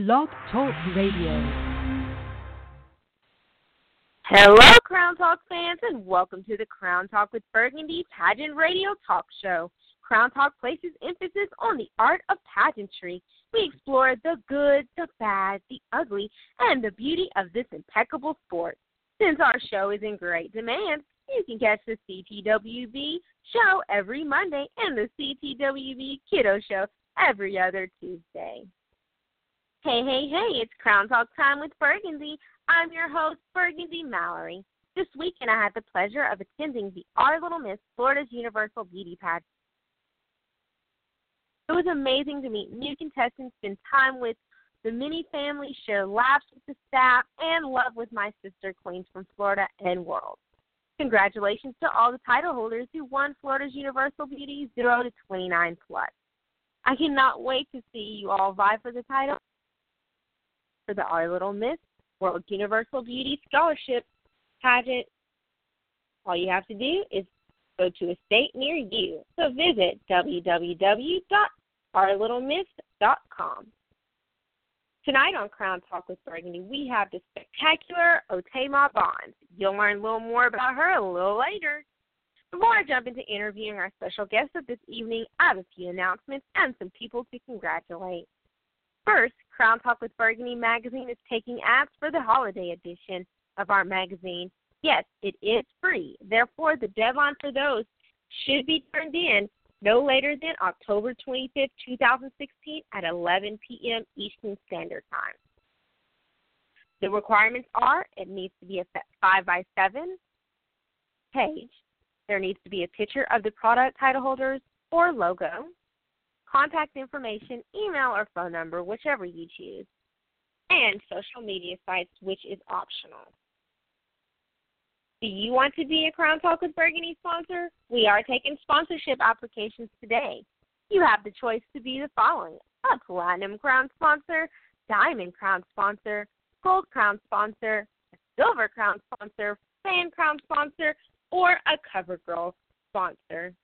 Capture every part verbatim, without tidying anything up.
Blog Talk Radio. Hello, Crown Talk fans, and welcome to the Crown Talk with Burgundy Pageant Radio Talk Show. Crown Talk places emphasis on the art of pageantry. We explore the good, the bad, the ugly, and the beauty of this impeccable sport. Since our show is in great demand, you can catch the C T W B show every Monday and the C T W B Kiddo show every other Tuesday. Hey, hey, hey, it's Crown Talk time with Burgundy. I'm your host, Burgundy Mallory. This weekend I had the pleasure of attending the Our Little Miss Florida's Universal Beauty Pageant. It was amazing to meet new contestants, spend time with the mini family, share laughs with the staff, and love with my sister queens from Florida and world. Congratulations to all the title holders who won Florida's Universal Beauty zero to twenty-nine plus. I cannot wait to see you all vie for the title for the Our Little Miss World Universal Beauty Scholarship Pageant. All you have to do is go to a state near you. So visit w w w dot our little miss dot com. Tonight on Crown Talk with Burgundy, we have the spectacular Otema Bonds. You'll learn a little more about her a little later. Before I jump into interviewing our special guest of this evening, I have a few announcements and some people to congratulate. First, Crown Talk with Burgundy magazine is taking ads for the holiday edition of our magazine. Yes, it is free. Therefore, the deadline for those should be turned in no later than October twenty-fifth, twenty sixteen at eleven p.m. Eastern Standard Time. The requirements are it needs to be a five by seven page. There needs to be a picture of the product title holders or logo, contact information, email or phone number, whichever you choose, and social media sites, which is optional. Do you want to be a Crown Talk with Burgundy sponsor? We are taking sponsorship applications today. You have the choice to be the following: a Platinum Crown sponsor, Diamond Crown sponsor, Gold Crown sponsor, a Silver Crown sponsor, Fan Crown sponsor, or a CoverGirl sponsor.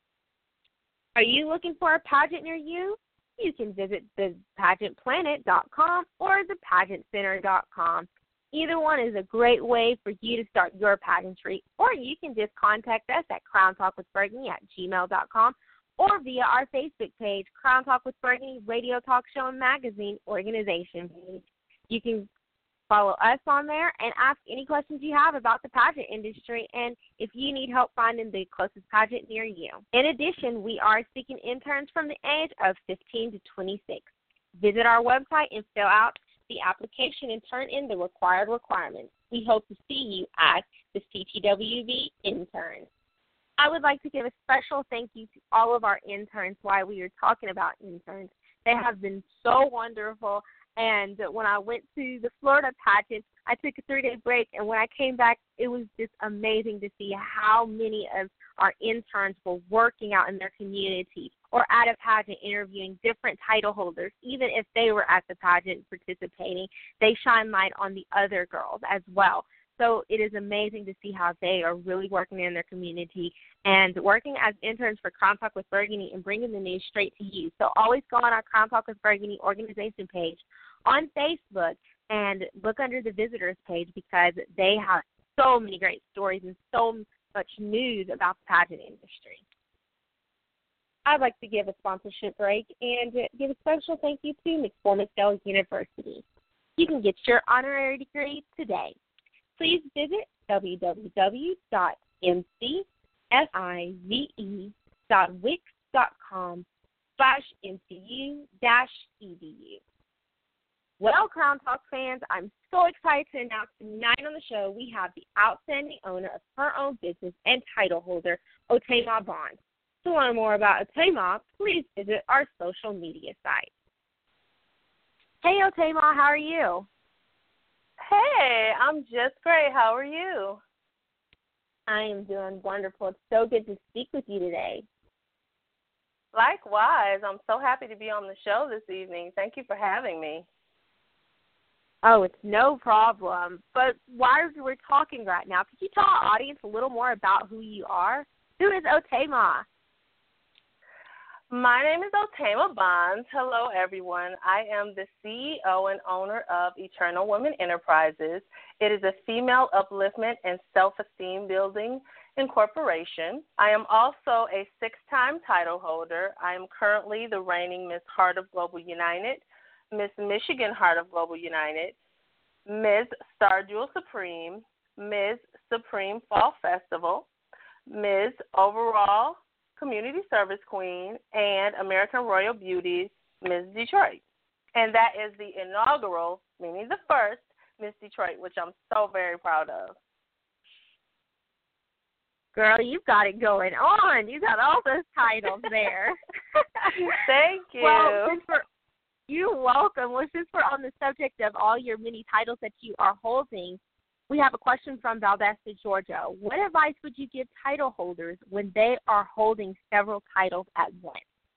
Are you looking for a pageant near you? You can visit the pageant planet dot com or the pageant center dot com. Either one is a great way for you to start your pageantry, or you can just contact us at crown talk with burgundy at gmail dot com or via our Facebook page, Crown Talk with Burgundy Radio Talk Show and Magazine Organization page. You can follow us on there and ask any questions you have about the pageant industry and if you need help finding the closest pageant near you. In addition, we are seeking interns from the age of fifteen to twenty-six. Visit our website and fill out the application and turn in the required requirements. We hope to see you at the C T W B interns. I would like to give a special thank you to all of our interns while we are talking about interns. They have been so wonderful. And when I went to the Florida pageant, I took a three-day break, and when I came back, it was just amazing to see how many of our interns were working out in their community or at a pageant interviewing different title holders. Even if they were at the pageant participating, they shine light on the other girls as well. So it is amazing to see how they are really working in their community and working as interns for Crown Talk with Burgundy and bringing the news straight to you. So always go on our Crown Talk with Burgundy organization page on Facebook and look under the visitors page because they have so many great stories and so much news about the pageant industry. I'd like to give a sponsorship break and give a special thank you to McCormick-Dell University. You can get your honorary degree today. Please visit w w w dot m c s i v e dot wix dot com slash m c u dash e d u. Well, Crown Talk fans, I'm so excited to announce tonight on the show we have the outstanding owner of her own business and title holder, Otema Bonds. To learn more about Otema, please visit our social media site. Hey, Otema, how are you? Hey, I'm just great. How are you? I am doing wonderful. It's so good to speak with you today. Likewise. I'm so happy to be on the show this evening. Thank you for having me. Oh, it's no problem. But while we're talking right now, could you tell our audience a little more about who you are? Who is Otema? My name is Otama Bonds. Hello, everyone. I am the C E O and owner of Eternal Women Enterprises. It is a female upliftment and self-esteem building incorporation. I am also a six-time title holder. I am currently the reigning Miss Heart of Global United, Miss Michigan Heart of Global United, Miz Star Jewel Supreme, Miz Supreme Fall Festival, Miz Overall Community Service Queen, and American Royal Beauties, Miss Detroit. And that is the inaugural, meaning the first, Miss Detroit, which I'm so very proud of. Girl, you've got it going on. You got all those titles there. Thank you. Well, since we're, you're welcome. Well, since we're on the subject of all your many titles that you are holding, we have a question from Valdosta, Georgia. What advice would you give title holders when they are holding several titles at once?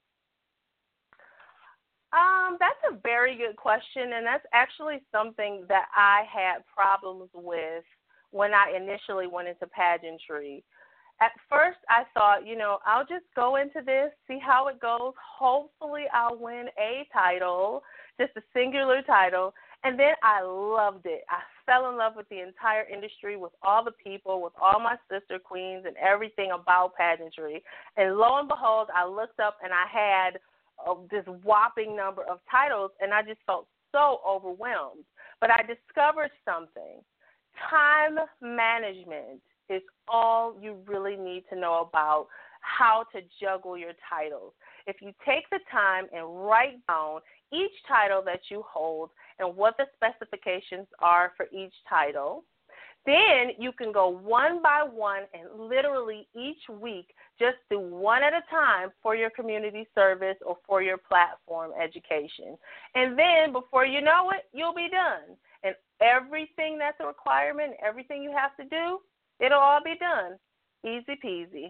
Um, that's a very good question, and that's actually something that I had problems with when I initially went into pageantry. At first, I thought, you know, I'll just go into this, see how it goes. Hopefully, I'll win a title, just a singular title. And then I loved it. I fell in love with the entire industry, with all the people, with all my sister queens and everything about pageantry. And lo and behold, I looked up and I had uh, this whopping number of titles, and I just felt so overwhelmed. But I discovered something. Time management is all you really need to know about how to juggle your titles. If you take the time and write down each title that you hold and what the specifications are for each title, then you can go one by one and literally each week just do one at a time for your community service or for your platform education. And then before you know it, you'll be done. And everything that's a requirement, everything you have to do, it'll all be done. Easy peasy.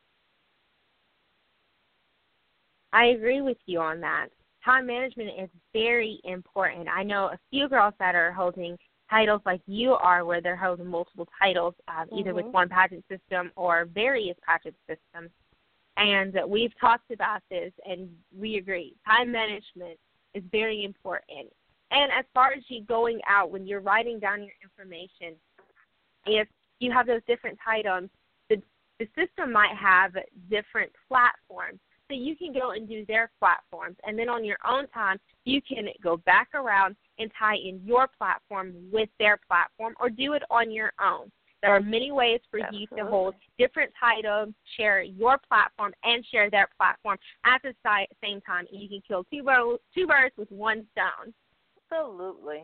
I agree with you on that. Time management is very important. I know a few girls that are holding titles like you are, where they're holding multiple titles, uh, mm-hmm. either with one pageant system or various pageant systems. And we've talked about this, and we agree. Time management is very important. And as far as you going out, when you're writing down your information, if you have those different titles, the, the system might have different platforms. So you can go and do their platforms. And then on your own time, you can go back around and tie in your platform with their platform or do it on your own. There are many ways for Absolutely. You to hold different titles, share your platform, and share their platform at the same time. And you can kill two, birds, two birds with one stone. Absolutely.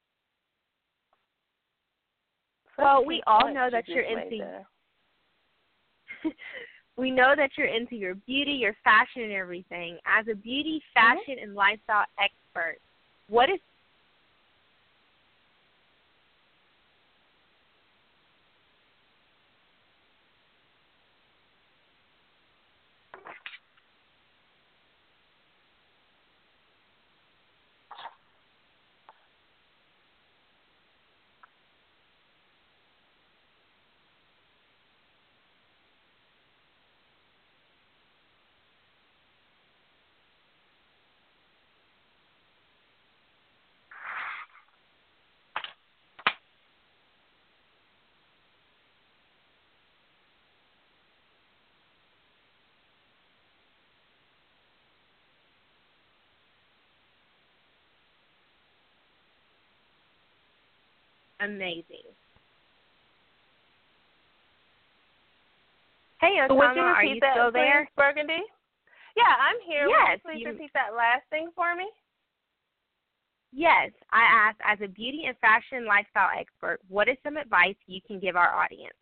Well, we all know that you're into we know that you're into your beauty, your fashion, and everything. As a beauty, fashion, mm-hmm. and lifestyle expert, what is amazing? Hey, Otama, so would you are repeat you that, still there? Please, Burgundy? Yeah, I'm here. Yes. Would you please you... repeat that last thing for me? Yes. I asked, as a beauty and fashion lifestyle expert, what is some advice you can give our audience?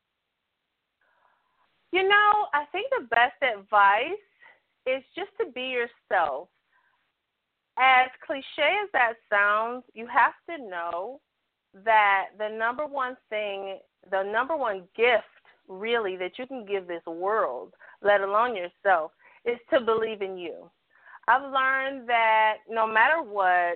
You know, I think the best advice is just to be yourself. As cliche as that sounds, you have to know that the number one thing, the number one gift, really, that you can give this world, let alone yourself, is to believe in you. I've learned that no matter what,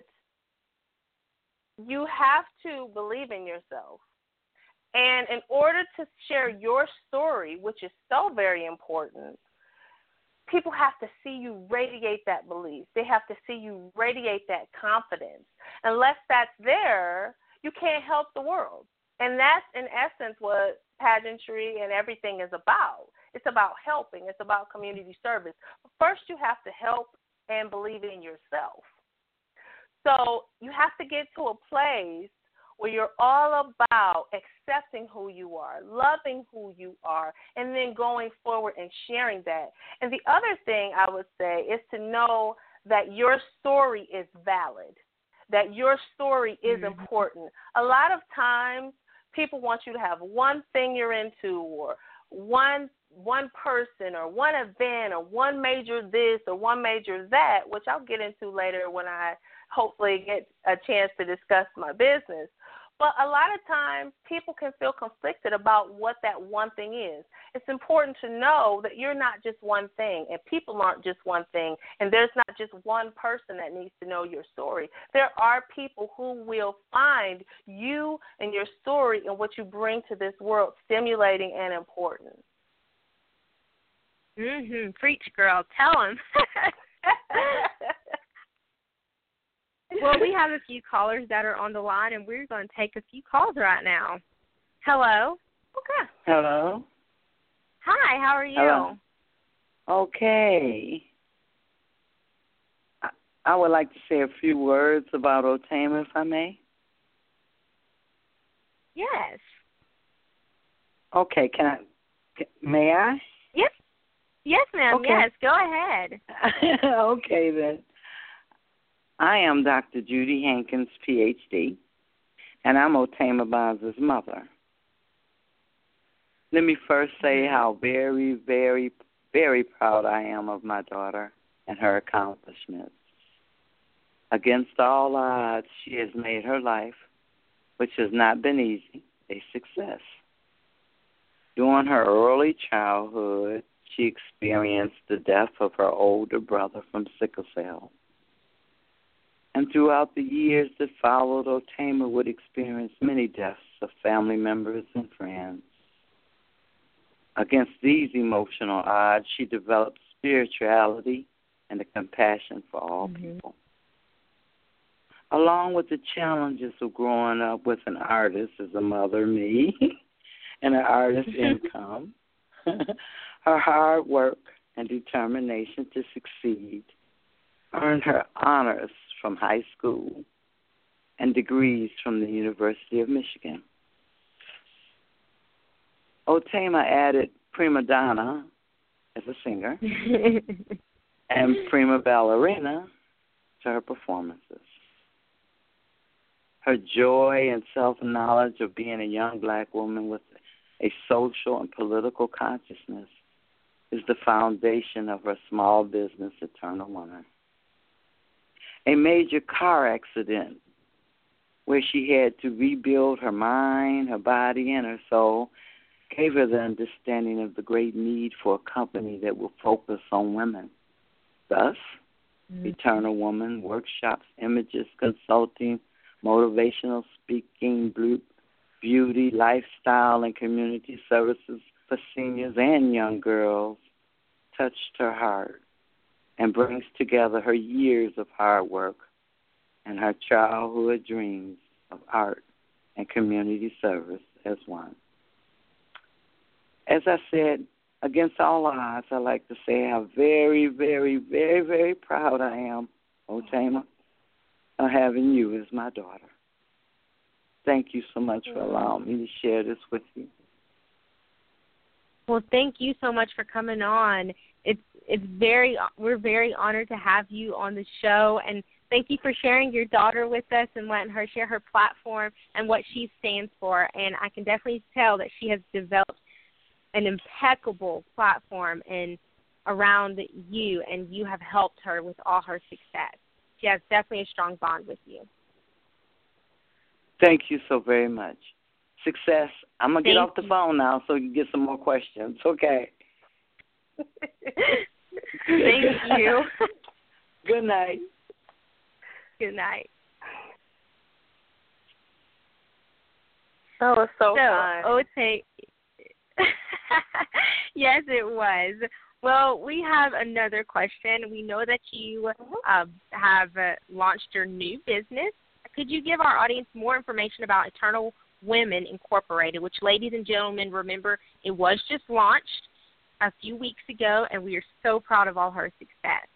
you have to believe in yourself. And in order to share your story, which is so very important, people have to see you radiate that belief. They have to see you radiate that confidence. Unless that's there, you can't help the world. And that's, in essence, what pageantry and everything is about. It's about helping. It's about community service. But first, you have to help and believe in yourself. So you have to get to a place where you're all about accepting who you are, loving who you are, and then going forward and sharing that. And the other thing I would say is to know that your story is valid, that your story is mm-hmm. important. A lot of times people want you to have one thing you're into, or one one person, or one event, or one major this, or one major that, which I'll get into later when I hopefully get a chance to discuss my business. But a lot of times people can feel conflicted about what that one thing is. It's important to know that you're not just one thing, and people aren't just one thing, and there's not just one person that needs to know your story. There are people who will find you and your story and what you bring to this world stimulating and important. Mm-hmm. Preach, girl. Tell them. Well, we have a few callers that are on the line, and we're going to take a few calls right now. Hello? Okay. Hello? Hi, how are you? Hello. Okay. I, I would like to say a few words about Otema, if I may. Yes. Okay, can I, can, may I? Yes. Yes, ma'am. Okay. Yes, go ahead. Okay, then. I am Doctor Judy Hankins, P H D, and I'm Otema Bonds' mother. Let me first say how very, very, very proud I am of my daughter and her accomplishments. Against all odds, she has made her life, which has not been easy, a success. During her early childhood, she experienced the death of her older brother from sickle cell. And throughout the years that followed, Otema would experience many deaths of family members and friends. Against these emotional odds, she developed spirituality and a compassion for all mm-hmm. people. Along with the challenges of growing up with an artist as a mother, me, and an artist's income, her hard work and determination to succeed earned her honors from high school and degrees from the University of Michigan. Otema added prima donna as a singer and prima ballerina to her performances. Her joy and self-knowledge of being a young black woman with a social and political consciousness is the foundation of her small business, Eternal Woman. A major car accident where she had to rebuild her mind, her body, and her soul gave her the understanding of the great need for a company that will focus on women. Thus, mm-hmm. Eternal Woman workshops, images, consulting, motivational speaking, beauty, lifestyle, and community services for seniors and young girls touched her heart and brings together her years of hard work and her childhood dreams of art and community service as one. As I said, against all odds, I like to say how very, very, very, very proud I am, Otema, of having you as my daughter. Thank you so much for allowing me to share this with you. Well, thank you so much for coming on. It's it's very we're very honored to have you on the show, and thank you for sharing your daughter with us and letting her share her platform and what she stands for. And I can definitely tell that she has developed an impeccable platform and around you, and you have helped her with all her success. She has definitely a strong bond with you. Thank you so very much. Success. I'm going to get Thank off the you. phone now so you can get some more questions. Okay. Thank you. Good night. Good night. That was so, so fun. Ote- yes, it was. Well, we have another question. We know that you Mm-hmm. uh, have uh, launched your new business. Could you give our audience more information about Eternal Women Incorporated, which, ladies and gentlemen, remember, it was just launched a few weeks ago, and we are so proud of all her success.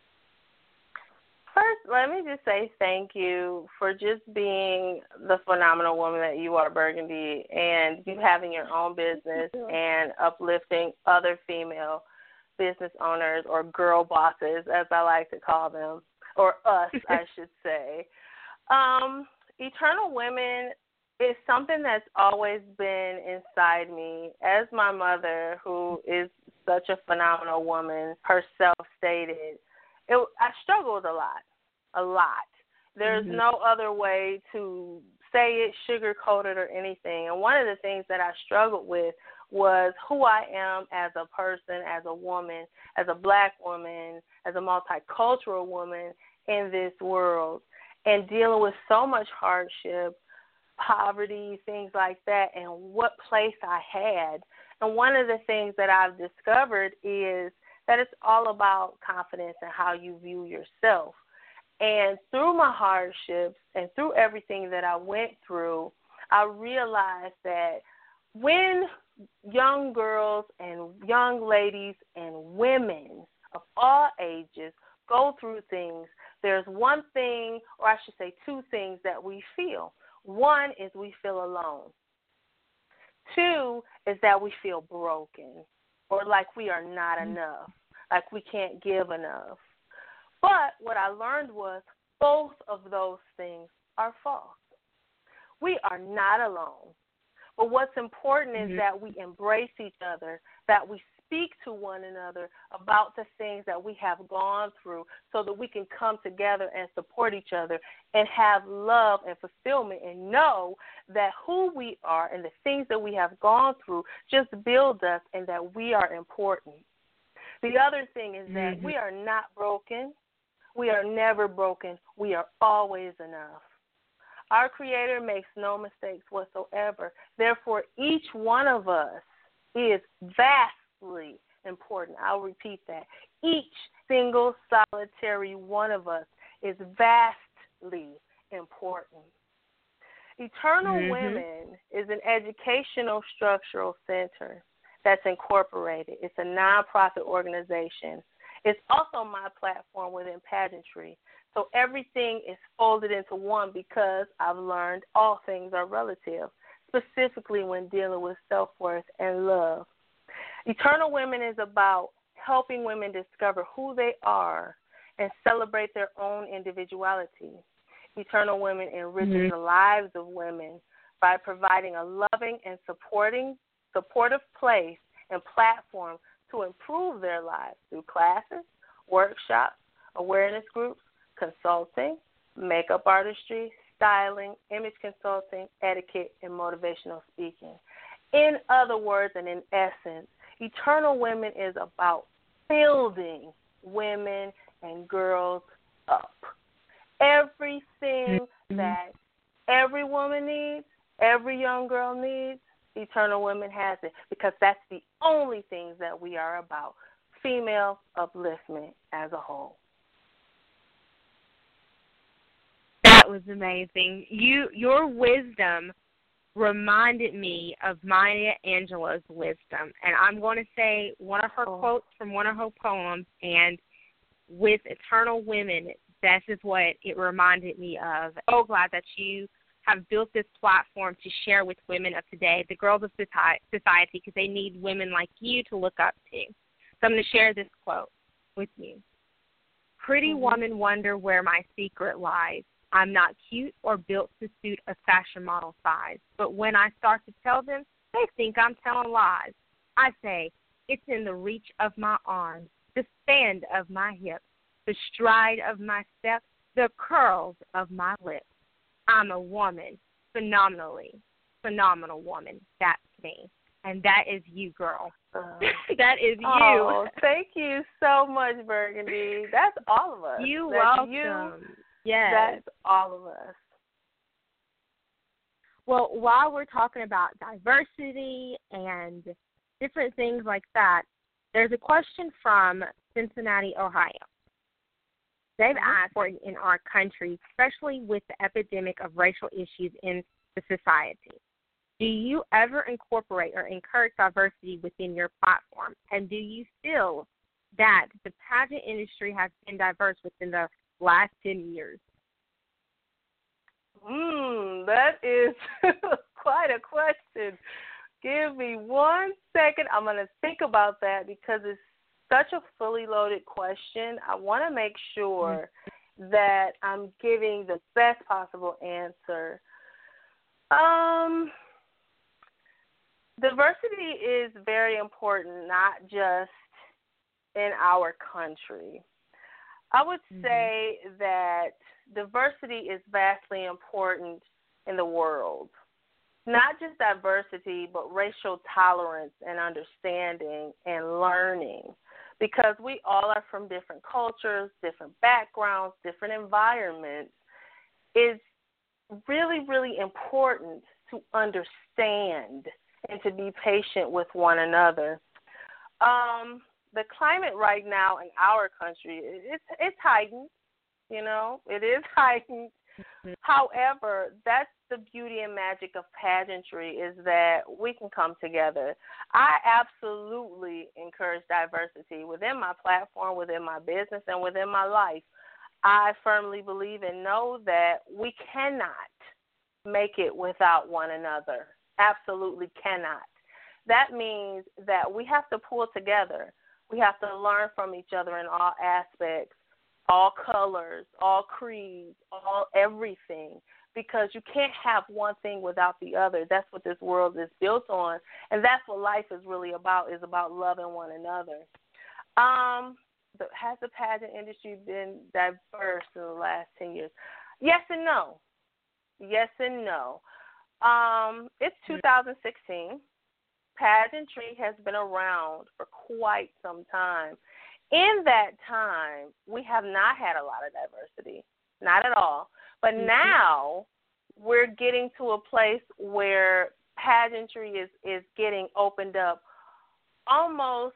First, let me just say thank you for just being the phenomenal woman that you are, Burgundy, and you having your own business and uplifting other female business owners, or girl bosses, as I like to call them, or us, I should say. Um, Eternal Women is something that's always been inside me. As my mother, who is such a phenomenal woman, herself stated, it, I struggled a lot, a lot. There's Mm-hmm. no other way to say it, sugarcoat it, or anything. And one of the things that I struggled with was who I am as a person, as a woman, as a black woman, as a multicultural woman in this world, and dealing with so much hardship, poverty, things like that, and what place I had. And one of the things that I've discovered is that it's all about confidence and how you view yourself. And through my hardships and through everything that I went through, I realized that when young girls and young ladies and women of all ages go through things, there's one thing, or I should say two things, that we feel. One is we feel alone. Two is that we feel broken, or like we are not enough, like we can't give enough. But what I learned was both of those things are false. We are not alone. But what's important is Mm-hmm. that we embrace each other, that we speak to one another about the things that we have gone through, so that we can come together and support each other and have love and fulfillment, and know that who we are and the things that we have gone through just build us, and that we are important. The other thing is that Mm-hmm. we are not broken. We are never broken. We are always enough. Our Creator makes no mistakes whatsoever. Therefore, each one of us is vastly important. I'll repeat that. Each single solitary one of us is vastly important. Eternal Mm-hmm. Women is an educational structural center that's incorporated. It's a nonprofit organization. It's also my platform within pageantry. So everything is folded into one, because I've learned all things are relative, specifically when dealing with self-worth and love. Eternal Women is about helping women discover who they are and celebrate their own individuality. Eternal Women enriches Mm-hmm. the lives of women by providing a loving and supporting, supportive place and platform to improve their lives through classes, workshops, awareness groups, consulting, makeup artistry, styling, image consulting, etiquette, and motivational speaking. In other words, and in essence, Eternal Women is about building women and girls up. Everything Mm-hmm. that every woman needs, every young girl needs, Eternal Women has it, because that's the only things that we are about, female upliftment as a whole. That was amazing. You, your wisdom reminded me of Maya Angelou's wisdom, and I'm going to say one of her Oh. quotes from one of her poems, and with Eternal Women, this is what it reminded me of. So glad that you have built this platform to share with women of today, the girls of society, because they need women like you to look up to. So I'm going to share this quote with you. Pretty Mm-hmm. women wonder where my secret lies. I'm not cute or built to suit a fashion model size, but when I start to tell them, they think I'm telling lies. I say, it's in the reach of my arms, the stand of my hips, the stride of my step, the curls of my lips. I'm a woman, phenomenally, phenomenal woman. That's me. And that is you, girl. Uh, That is you. Oh, thank you so much, Burgundy. That's all of us. You That's welcome. You, yes. That's all of us. Well, while we're talking about diversity and different things like that, There's a question from Cincinnati, Ohio. They've asked for it in our country, especially with the epidemic of racial issues in the society. Do you ever incorporate or encourage diversity within your platform? And do you feel that the pageant industry has been diverse within the last ten years? Hmm, that is quite a question. Give me one second. I'm going to think about that because it's such a fully loaded question. I want to make sure that I'm giving the best possible answer. Um, diversity is very important, not just in our country. I would mm-hmm. say that diversity is vastly important in the world. Not just diversity, but racial tolerance and understanding and learning, because we all are from different cultures, different backgrounds, different environments. It's really, really important to understand and to be patient with one another. Um, the climate right now in our country, it's, it's heightened, you know, it is heightened. Mm-hmm. However, that's the beauty and magic of pageantry, is that we can come together. I absolutely encourage diversity within my platform, within my business, and within my life. I firmly believe and know that we cannot make it without one another. Absolutely cannot. That means that we have to pull together. We have to learn from each other in all aspects, all colors, all creeds, all everything, because you can't have one thing without the other. That's what this world is built on, and that's what life is really about, is about loving one another. Um, but has the pageant industry been diverse in the last ten years? Yes and no. Yes and no. Um, it's two thousand sixteen. Pageantry has been around for quite some time. In that time, we have not had a lot of diversity, not at all. But mm-hmm. now we're getting to a place where pageantry is, is getting opened up almost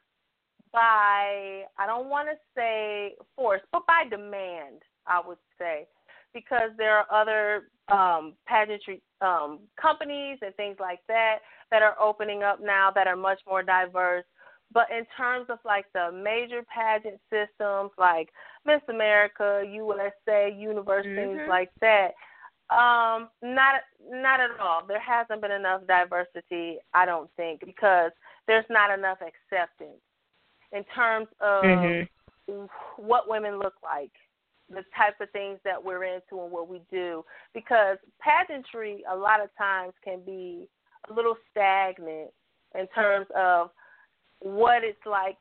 by, I don't want to say force, but by demand, I would say, because there are other um, pageantry um, companies and things like that that are opening up now that are much more diverse. But in terms of, like, the major pageant systems like Miss America, U S A, Universe, mm-hmm. things like that, um, not not at all. There hasn't been enough diversity, I don't think, because there's not enough acceptance in terms of mm-hmm. what women look like, the types of things that we're into and what we do. Because pageantry a lot of times can be a little stagnant in terms of what it's like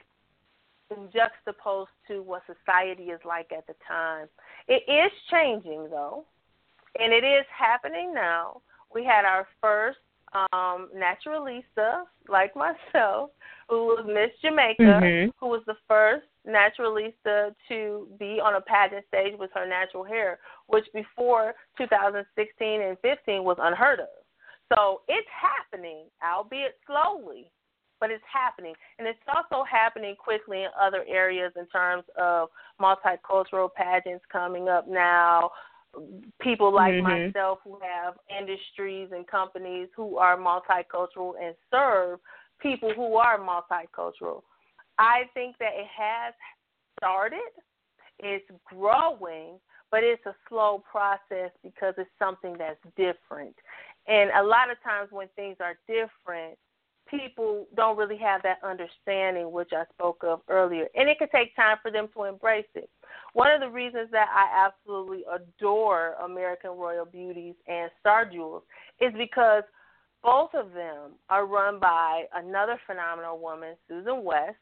juxtaposed to what society is like at the time. It is changing, though, and it is happening now. We had our first um, naturalista, like myself, who was Miss Jamaica, mm-hmm. who was the first naturalista to be on a pageant stage with her natural hair, which before two thousand sixteen and fifteen was unheard of. So it's happening, albeit slowly, but it's happening. And it's also happening quickly in other areas in terms of multicultural pageants coming up now, people like mm-hmm. myself who have industries and companies who are multicultural and serve people who are multicultural. I think that it has started. It's growing, but it's a slow process because it's something that's different. And a lot of times when things are different, people don't really have that understanding, which I spoke of earlier. And it can take time for them to embrace it. One of the reasons that I absolutely adore American Royal Beauties and Star Jewels is because both of them are run by another phenomenal woman, Susan West,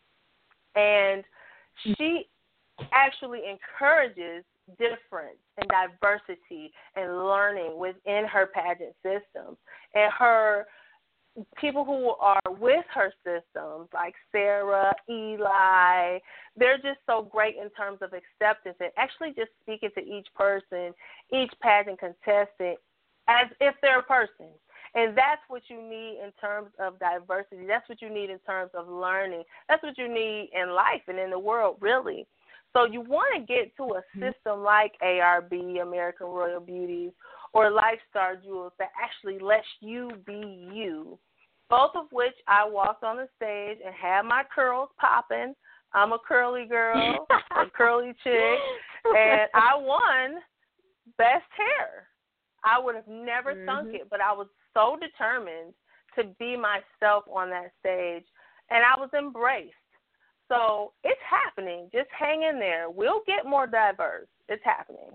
and she actually encourages difference and diversity and learning within her pageant systems. And her people who are with her systems, like Sarah, Eli, they're just so great in terms of acceptance and actually just speaking to each person, each pageant contestant, as if they're a person. And that's what you need in terms of diversity. That's what you need in terms of learning. That's what you need in life and in the world, really. So you want to get to a system like A R B, American Royal Beauties, or Lifestar Jewels that actually lets you be you, both of which I walked on the stage and had my curls popping. I'm a curly girl, a curly chick, and I won best hair. I would have never mm-hmm. thunk it, but I was so determined to be myself on that stage, and I was embraced. So it's happening. Just hang in there. We'll get more diverse. It's happening.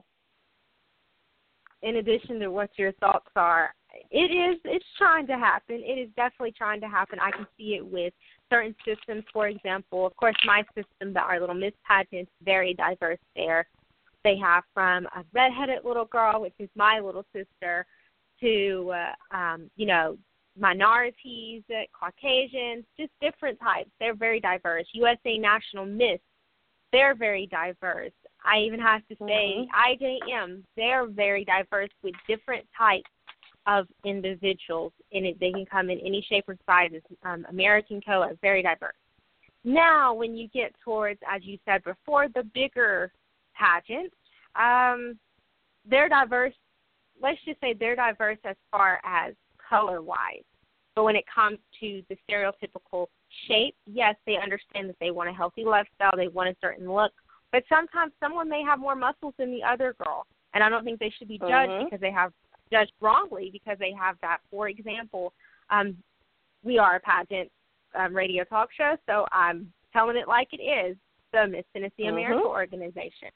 In addition to what your thoughts are, it is, it's trying to happen. It is definitely trying to happen. I can see it with certain systems. For example, of course, my system, the Our Little Miss Pageant, very diverse there. They have from a redheaded little girl, which is my little sister, to, uh, um, you know, minorities, uh, Caucasians, just different types. They're very diverse. U S A National Miss, they're very diverse. I even have to say mm-hmm. I J M, they're very diverse with different types of individuals. And it, they can come in any shape or size. Um, American color, very diverse. Now, when you get towards, as you said before, the bigger pageants, um, they're diverse. Let's just say they're diverse as far as color-wise. But when it comes to the stereotypical shape, yes, they understand that they want a healthy lifestyle, they want a certain look, but sometimes someone may have more muscles than the other girl, and I don't think they should be judged mm-hmm. because they have judged wrongly because they have that. For example, um, we are a pageant um, radio talk show, so I'm telling it like it is, the Miss Tennessee mm-hmm. America organization.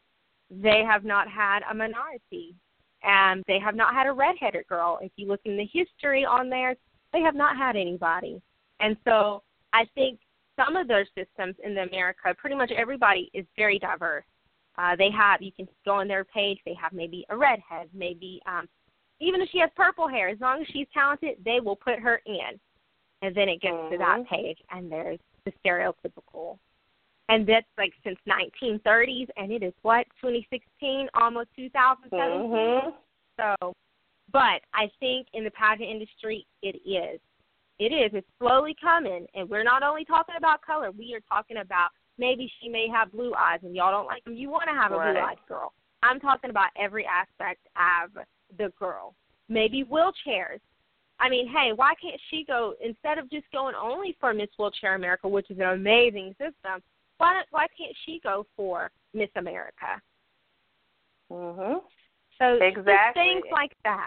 They have not had a minority. And they have not had a redheaded girl. If you look in the history on there, they have not had anybody. And so I think some of those systems in the America, pretty much everybody is very diverse. Uh, they have, you can go on their page, they have maybe a redhead, maybe um, even if she has purple hair, as long as she's talented, they will put her in. And then it gets mm-hmm. to that page, and there's the stereotypical. And that's like since nineteen thirties, and it is what, twenty sixteen, almost two thousand seventeen. Mm-hmm. So, but I think in the pageant industry, it is. It is. It's slowly coming, and we're not only talking about color. We are talking about maybe she may have blue eyes, and y'all don't like them. You want to have a right. blue-eyed girl. I'm talking about every aspect of the girl. Maybe wheelchairs. I mean, hey, why can't she go, instead of just going only for Miss Wheelchair America, which is an amazing system, Why why can't she go for Miss America? Mhm. So exactly things like that.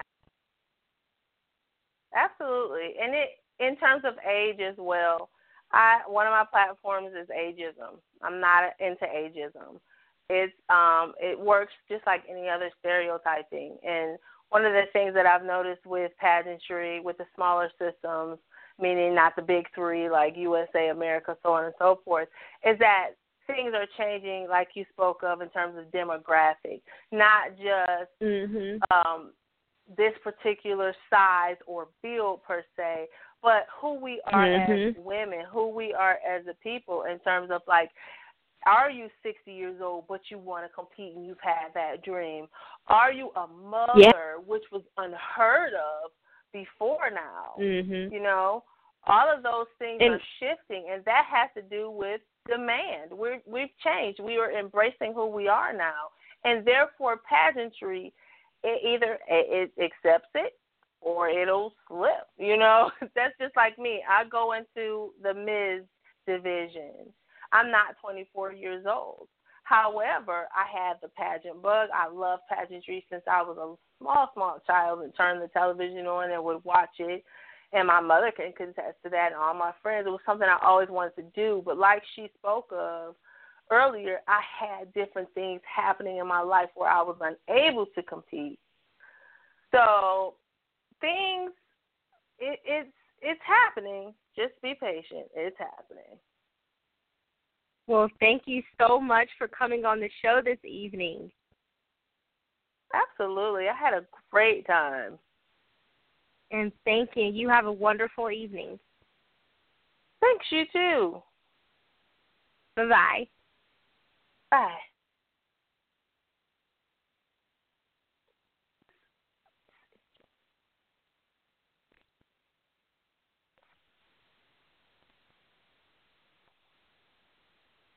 Absolutely, and it in terms of age as well. I one of my platforms is ageism. I'm not into ageism. It's um it works just like any other stereotyping. And one of the things that I've noticed with pageantry, with the smaller systems, meaning not the big three like U S A, America, so on and so forth, is that things are changing, like you spoke of, in terms of demographic, not just mm-hmm. um, this particular size or build per se, but who we are mm-hmm. as women, who we are as a people in terms of like, are you sixty years old but you want to compete and you've had that dream? Are you a mother, yeah. which was unheard of before now? Mm-hmm. You know, all of those things and, are shifting, and that has to do with demand. We're, we've changed. We are embracing who we are now, and therefore pageantry, it either it, it accepts it or it'll slip. You know, that's just like me. I go into the Miz division. I'm not twenty-four years old. However, I had the pageant bug. I loved pageantry since I was a small, small child and turned the television on and would watch it. And my mother can contest to that and all my friends. It was something I always wanted to do. But like she spoke of earlier, I had different things happening in my life where I was unable to compete. So things, it, it's it's happening. Just be patient. It's happening. Well, thank you so much for coming on the show this evening. Absolutely. I had a great time. And thank you. You have a wonderful evening. Thanks, you too. Bye-bye. Bye.